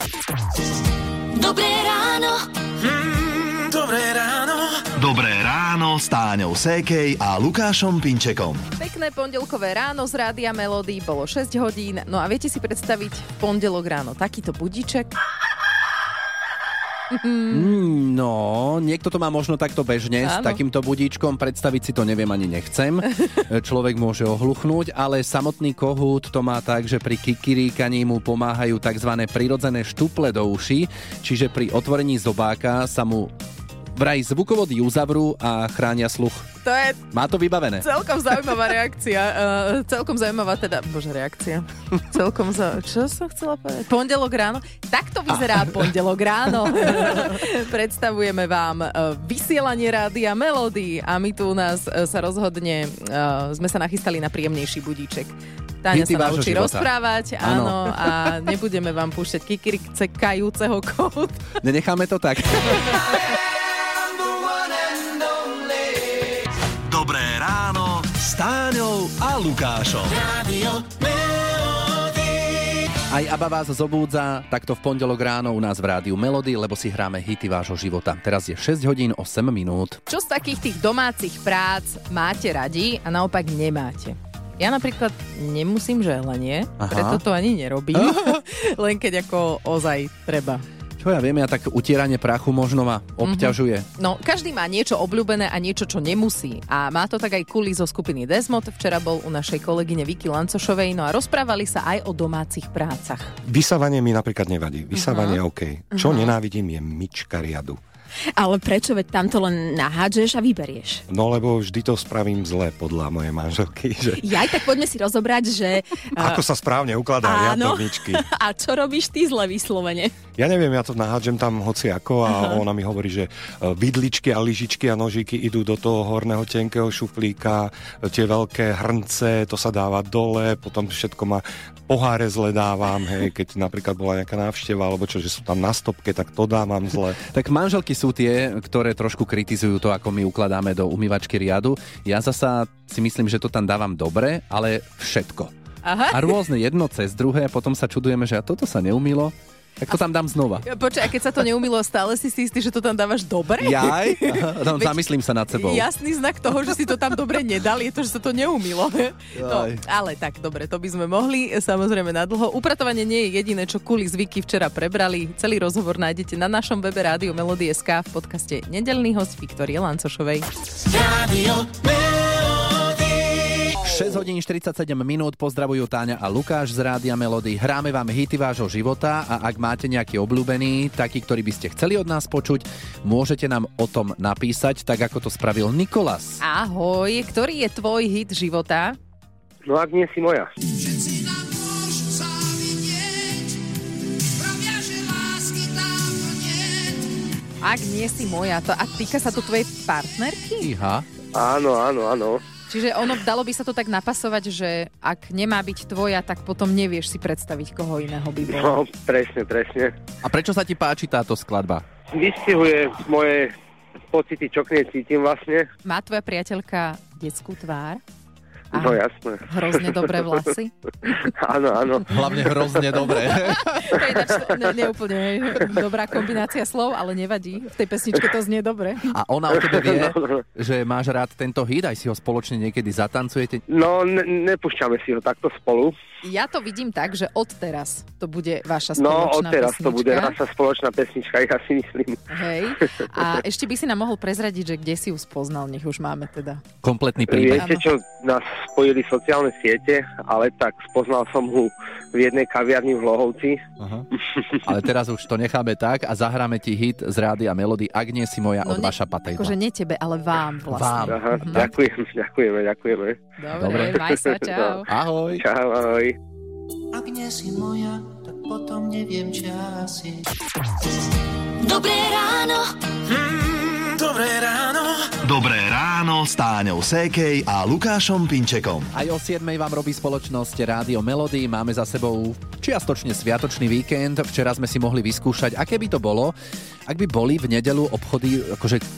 Dobré ráno. Dobré ráno. Dobré ráno s Táňou Sékej a Lukášom Pinčekom. Pekné pondelkové ráno z Rádia Melody, bolo 6 hodín. No a viete si predstaviť v pondelok ráno takýto budíček? No, niekto to má možno takto bežne. S takýmto budíčkom, predstaviť si to neviem ani nechcem. Človek môže ohluchnúť, ale samotný kohút to má tak, že pri kikiríkaní mu pomáhajú tzv. Prirodzené štuple do uší, čiže pri otvorení zobáka sa mu vraj zvukovody uzavrú a chránia sluch. To je Má to vybavené. celkom zaujímavá reakcia. Celkom zaujímavá reakcia. Čo som chcela povedať? Pondelok ráno? Takto vyzerá pondelok ráno. Predstavujeme vám vysielanie Rádia Melody a my tu u nás sa rozhodne, sme sa nachystali na príjemnejší budíček. Táňa Hity sa vášho naučí života. rozprávať, áno, a nebudeme vám púšťať kikirikajúceho kohút. Nenecháme to tak. Dobré ráno s Táňou a Lukášom. Radio Melody. Aj ABBA vás zobúdza takto v pondelok ráno u nás v Rádiu Melody, lebo si hráme hity vášho života. Teraz je 6 hodín 8 minút. Čo z takých tých domácich prác máte radi a naopak nemáte? Ja napríklad nemusím žehlenie, preto to ani nerobím, len keď ako ozaj treba. Čo ja viem, tak utieranie prachu možno ma obťažuje. No, každý má niečo obľúbené a niečo, čo nemusí. A má to tak aj Kuli zo skupiny Desmod. Včera bol u našej kolegyne Vicky Lancošovej, no a rozprávali sa aj o domácich prácach. Vysávanie mi napríklad nevadí. Vysávanie OK. Čo nenávidím je myčka riadu. Ale prečo? Veď tam to len nahádžeš a vyberieš. No lebo vždy to spravím zle podľa mojej manželky. Že... Jaj, tak poďme si rozobrať, že... Ako sa správne ukladá riad do myčky. A čo robíš ty zle vyslovene? Ja neviem, ja to nahádžem tam hoci ako a ona mi hovorí, že vidličky a lyžičky a nožíky idú do toho horného tenkého šuflíka, tie veľké hrnce, to sa dáva dole, potom všetko má poháre zle dávam, hej, keď napríklad bola nejaká návšteva, alebo čo, že sú tam na stopke, tak to dávam zle. Tak manželky sú tie, ktoré trošku kritizujú to, ako my ukladáme do umývačky riadu. Ja zasa si myslím, že to tam dávam dobre, ale všetko. Aha. A rôzne jedno cez druhé, potom sa čudujeme, že a toto sa neumýlo, tak to tam dám znova. Počkaj, a keď sa to neumýlo, stále si istý, že to tam dávaš dobre? Jaj? No, zamyslím sa nad sebou. Jasný znak toho, že si to tam dobre nedal, je to, že sa to neumýlo. No, ale tak, dobre, to by sme mohli, samozrejme na dlho. Upratovanie nie je jediné, čo Kuli z Vicky včera prebrali. Celý rozhovor nájdete na našom webe Rádio Melody.sk v podcaste Nedeľný host Viktórie Lancošovej. Radio Melody. 6 hodín 47 minút, pozdravujú Táňa a Lukáš z Rádia Melody. Hráme vám hity vášho života a ak máte nejaký obľúbený, taký, ktorý by ste chceli od nás počuť, môžete nám o tom napísať, tak ako to spravil Nikolas. Ahoj, ktorý je tvoj hit života? No ak nie si moja. Ak nie si moja, to, a týka sa to tvojej partnerky? Iha. Áno. Čiže ono, dalo by sa to tak napasovať, že ak nemá byť tvoja, tak potom nevieš si predstaviť, koho iného by bolo. No, presne. A prečo sa ti páči táto skladba? Vystihuje moje pocity, čo k nej cítim vlastne. Má tvoja priateľka detskú tvár? A No jasné. hrozne dobré vlasy? Áno. Hlavne hrozne dobre. To je ináč neúplne dobrá kombinácia slov, ale nevadí. V tej pesničke to znie dobre. A ona o tebe vie, že máš rád tento hit, aj si ho spoločne niekedy zatancujete? No, nepúšťame si ho takto spolu. Ja to vidím tak, že odteraz to bude vaša No, spoločná odteraz pesnička. to bude naša spoločná pesnička, ja si myslím. Hej. A ešte by si nám mohol prezradiť, že kde si ju spoznal, nech už máme teda. Kompletný príbeh. Viete čo, nás spojili sociálne siete, ale tak spoznal som ho v jednej kaviarni v Hlohovci. Aha. Ale teraz už to necháme tak a zahráme ti hit z Rádia Melody Ak nie si moja od Vaša Patejdla. Akože nie tebe, ale vám vlastne. Aha, ďakujeme. Dobre, maj sa, čau. Ahoj. Čau, ahoj. Ak nie si moja, tak potom neviem, čo asi. Dobré ráno. Dobré ráno. Dobré ráno s Táňou Sékej a Lukášom Pinčekom. Aj o 7 vám robí spoločnosť Rádio Melody. Máme za sebou čiastočne sviatočný víkend. Včera sme si mohli vyskúšať, aké by to bolo, ak by boli v nedeľu obchody akože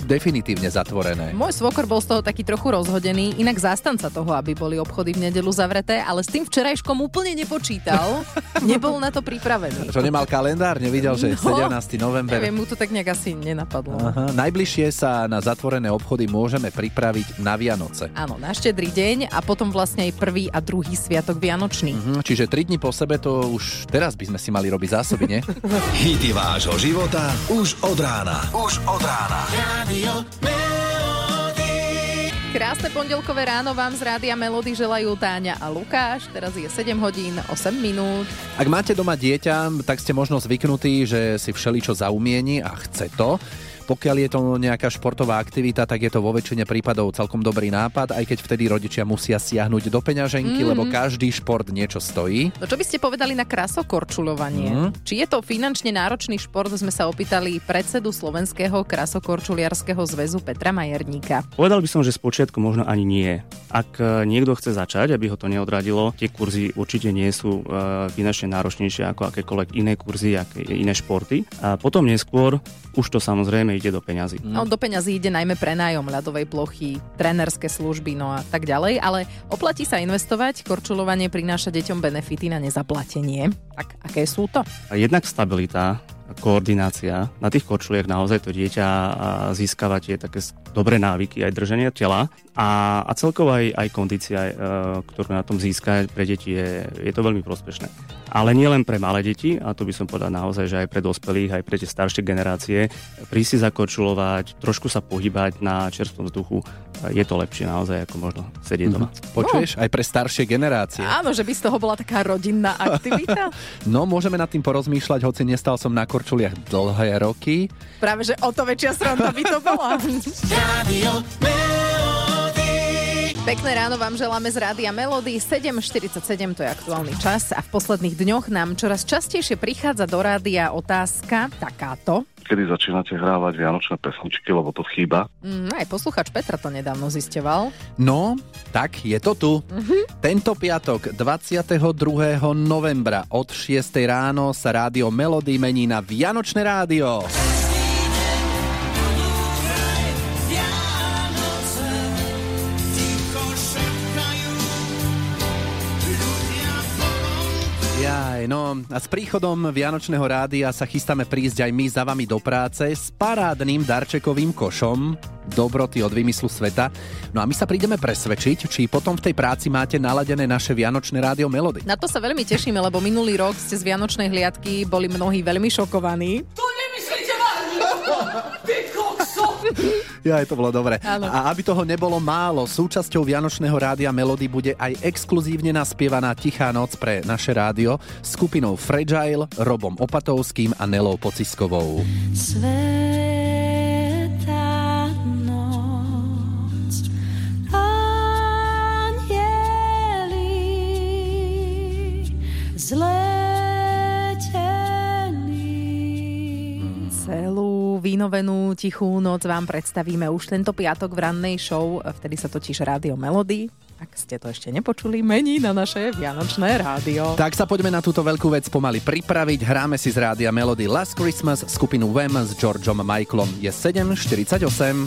definitívne zatvorené. Môj svokor bol z toho taký trochu rozhodený, inak zástanca toho, aby boli obchody v nedeľu zavreté, ale s tým včerajškom úplne nepočítal. Nebol na to pripravený. Čo nemal kalendár, nevidel, že 17. november. Neviem, mu to tak nejak asi nenapadlo. Aha, najbližšie sa na zatvorené obchody môžeme pripraviť na Vianoce. Áno, na Štedrý deň a potom vlastne aj prvý a druhý sviatok Vianočný. Čiže 3 dni po sebe to už teraz by sme si mali robiť zásoby, nie? Hity vášho života už od rána. Už od rána. Rádio Melody. Krásne pondelkové ráno vám z Rádia Melody želajú Táňa a Lukáš. Teraz je 7 hodín 8 minút. Ak máte doma dieťa, tak ste možno zvyknutí, že si všeličo zaumieni a chce to. Pokiaľ je to nejaká športová aktivita, tak je to vo väčšine prípadov celkom dobrý nápad, aj keď vtedy rodičia musia siahnuť do peňaženky, lebo každý šport niečo stojí. No čo by ste povedali na krasokorčuľovanie? Či je to finančne náročný šport, sme sa opýtali predsedu Slovenského krasokorčuliarskeho zväzu Petra Majerníka. Povedal by som, že spočiatku možno ani nie. Ak niekto chce začať, aby ho to neodradilo, tie kurzy určite nie sú finančne náročnejšie ako akékoľvek iné kurzy, iné športy. A potom neskôr už to samozrejme ide do peňazí. No, do peňazí ide najmä prenájom ľadovej plochy, trénerské služby, no a tak ďalej, ale oplatí sa investovať, korčuľovanie prináša deťom benefity na nezaplatenie. Tak aké sú to? Jednak stabilita, koordinácia. Na tých korčuliach naozaj to dieťa získava tie také dobré návyky, aj držania tela a celkovo aj kondícia, ktorú na tom získa pre deti je to veľmi prospešné. Ale nie len pre malé deti, a to by som povedal naozaj, že aj pre dospelých, aj pre tie staršie generácie, prísť si zakorčulovať, trošku sa pohybať na čerstvom vzduchu, je to lepšie naozaj, ako možno sedieť doma. Počuješ? Aj pre staršie generácie. Áno, že by z toho bola taká rodinná aktivita. No, môžeme nad tým porozmýšľať, hoci nestal som na korčuliach dlhé roky. Práve, že o to väčšia sranda by to bola. Rádio Melody. Pekné ráno vám želáme z Rádia Melody. 7:47 to je aktuálny čas a v posledných dňoch nám čoraz častejšie prichádza do rádia otázka takáto. Kedy začínate hrávať vianočné pesničky, lebo to chýba? Aj posluchač Petra to nedávno zisťoval. No, tak je to tu. Tento piatok 22. novembra od 6 ráno sa Rádio Melody mení na Vianočné rádio. No a s príchodom Vianočného rádia sa chystáme prísť aj my za vami do práce s parádnym darčekovým košom dobroty od vymyslu sveta. No a my sa prídeme presvedčiť, či potom v tej práci máte naladené naše Vianočné rádio Melody. Na to sa veľmi tešíme, lebo minulý rok ste z Vianočnej hliadky boli mnohí veľmi šokovaní. To nemyslíte vážne! Ty kokso! Ja, to bolo dobre. Áno. A aby toho nebolo málo, súčasťou Vianočného rádia Melody bude aj exkluzívne naspievaná Tichá noc pre naše rádio skupinou Fragile, Robom Opatovským a Nelou Pociskovou. Svätá noc, anjeli zleteli. Celú vynovenú Tichú noc vám predstavíme už tento piatok v rannej show, vtedy sa totiž Rádio Melody, ak ste to ešte nepočuli, mení na naše Vianočné rádio. Tak sa poďme na túto veľkú vec pomaly pripraviť. Hráme si z Rádia Melody Last Christmas, skupinu Wham s Georgeom Michaelom. Je 7:48.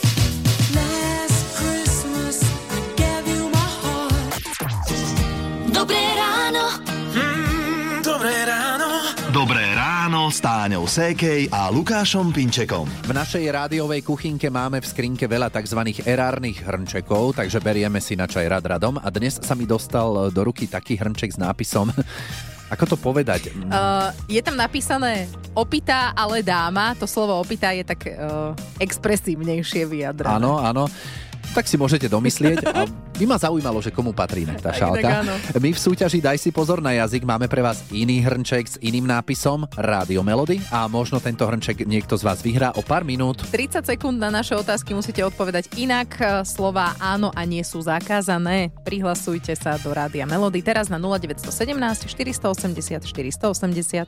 Dobré ráno. Dobré ráno. Dobré ráno s Táňou Sékej a Lukášom Pinčekom. V našej rádiovej kuchynke máme v skrinke veľa tzv. Erárnych hrnčekov, takže berieme si na čaj radom. A dnes sa mi dostal do ruky taký hrnček s nápisom... Ako to povedať? Je tam napísané opitá, ale dáma. To slovo opitá je tak expresívnejšie vyjadrené. Áno, áno. Tak si môžete domyslieť. A by ma zaujímalo, že komu patrí tá šálka. My v súťaži Daj si pozor na jazyk máme pre vás iný hrnček s iným nápisom Rádio Melody a možno tento hrnček niekto z vás vyhrá o pár minút. 30 sekúnd na naše otázky musíte odpovedať inak. Slová áno a nie sú zakázané. Prihlasujte sa do Rádia Melody teraz na 0917 480 480.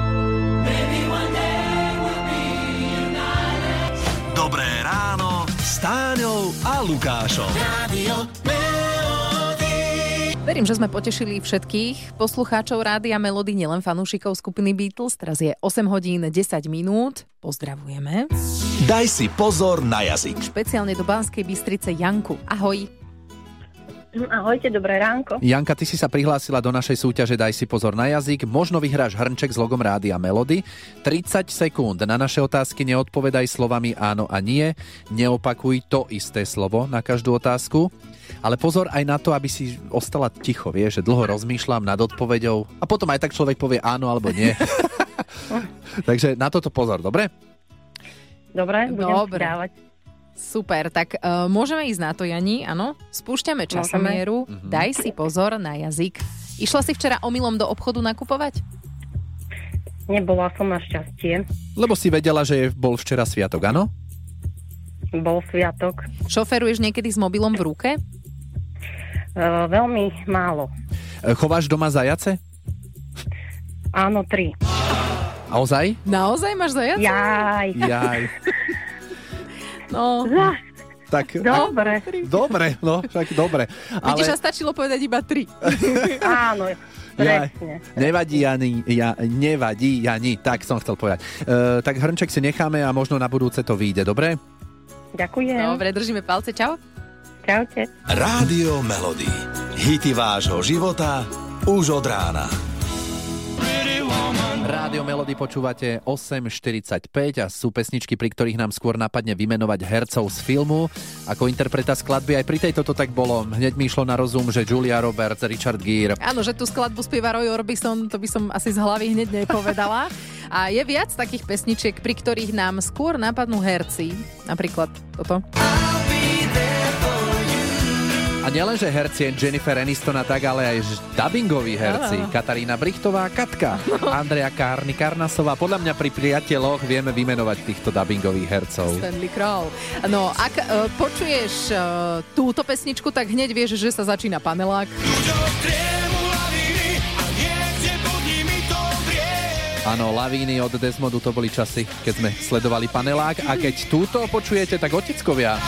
Dobré ráno s Táňou a Lukášom. Rádio Melody. Verím, že sme potešili všetkých poslucháčov Rádia Melody, nielen fanúšikov skupiny Beatles. Teraz je 8 hodín 10 minút. Pozdravujeme. Daj si pozor na jazyk. Špeciálne do Banskej Bystrice Janku. Ahoj. Ahojte, dobré ránko. Janka, ty si sa prihlásila do našej súťaže Daj si pozor na jazyk. Možno vyhráš hrnček s logom Rádia Melody. 30 sekúnd. Na naše otázky neodpovedaj slovami áno a nie. Neopakuj to isté slovo na každú otázku. Ale pozor aj na to, aby si ostala ticho, vieš, že dlho rozmýšľam nad odpoveďou a potom aj tak človek povie áno alebo nie. Takže na toto pozor, dobre? Dobre, budem si dávať. Super, tak môžeme ísť na to, Jani, áno? Spúšťame časomieru, daj si pozor na jazyk. Išla si včera omylom do obchodu nakupovať? Nebola som našťastie. Lebo si vedela, že bol včera sviatok, áno? Bol sviatok. Šoferuješ niekedy s mobilom v ruke? Veľmi málo. Chováš doma zajace? Áno, 3. A ozaj? Naozaj máš zajace? Jaj. No. Tak, dobre. Dobre, no, však dobre. Vidíš, že stačilo povedať iba 3. Áno, presne. Nevadí, Jani, tak som chcel povedať. Tak hrnček si necháme a možno na budúce to vyjde, dobre? Ďakujem. Dobre, držíme palce, čau. Čaute. Rádio Melody. Hity vášho života už od rána. Rádio Melody počúvate 8.45 a sú pesničky, pri ktorých nám skôr napadne vymenovať hercov z filmu. Ako interpreta skladby aj pri tejto to tak bolo. Hneď mi išlo na rozum, že Julia Roberts, Richard Gere. Áno, že tú skladbu spieva Roy Orbison, to by som asi z hlavy hneď nepovedala. A je viac takých pesničiek, pri ktorých nám skôr napadnú herci. Napríklad toto. A nielenže herci Jennifer Aniston a tak, ale aj dubbingoví herci. Katarína Brichtová, Katka, Andrea Karnasová. Podľa mňa pri priateľoch vieme vymenovať týchto dubbingových hercov. Stanley Kroll. No, ak počuješ túto pesničku, tak hneď vieš, že sa začína panelák. Áno, Lavíny od Desmodu, to boli časy, keď sme sledovali panelák. A keď túto počujete, tak oteckovia.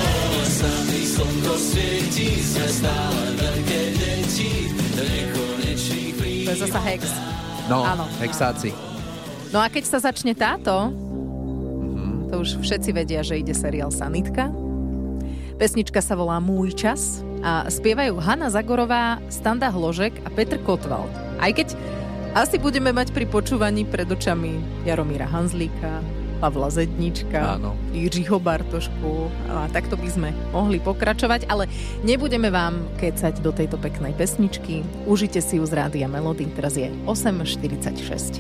To je zasa Hex. No, áno, Hexáci. No a keď sa začne táto, to už všetci vedia, že ide seriál Sanitka. Pesnička sa volá Môj čas a spievajú Hanna Zagorová, Standa Hložek a Petr Kotval. Aj keď asi budeme mať pri počúvaní pred očami Jaromíra Hanzlíka, Pavla Zednička, Jiřího Bartošku a takto by sme mohli pokračovať, ale nebudeme vám kecať do tejto peknej pesničky. Užite si ju z Rádia Melody, teraz je 8.46.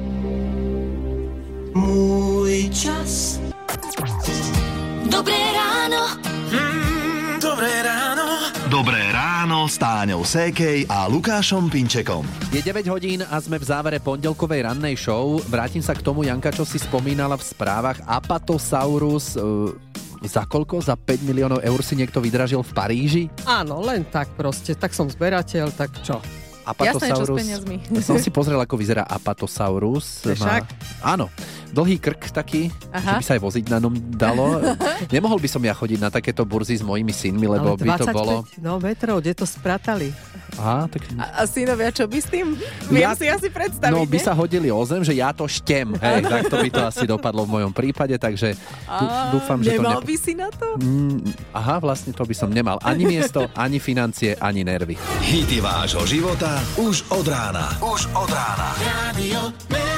Môj čas. Dobré ráno. Dobré ráno. Dobré ráno s Táňou Sékej a Lukášom Pinčekom. Je 9 hodín a sme v závere pondelkovej rannej show. Vrátim sa k tomu, Janka, čo si spomínala v správach. Apatosaurus, za koľko? Za 5 miliónov eur si niekto vydražil v Paríži? Áno, len tak proste. Tak som zberateľ, tak čo? Jasné, čo s peniazmi. Som si pozrel, ako vyzerá Apatosaurus. Áno, dlhý krk taký, že by sa aj voziť na ňom dalo. Nemohol by som ja chodiť na takéto burzy s mojimi synmi, lebo by to bolo... metrov, kde to spratali. Aha, tak... A synovia, čo by s tým? Viem si asi predstaviť, no, by sa hodili o zem, že ja to štem. Hej, tak to by to asi dopadlo v mojom prípade, takže dúfam, že to... Nemal by si na to? Aha, vlastne to by som nemal. Ani miesto, ani financie, ani nervy. Hity vášho života už od rána. Už od rána. Rádio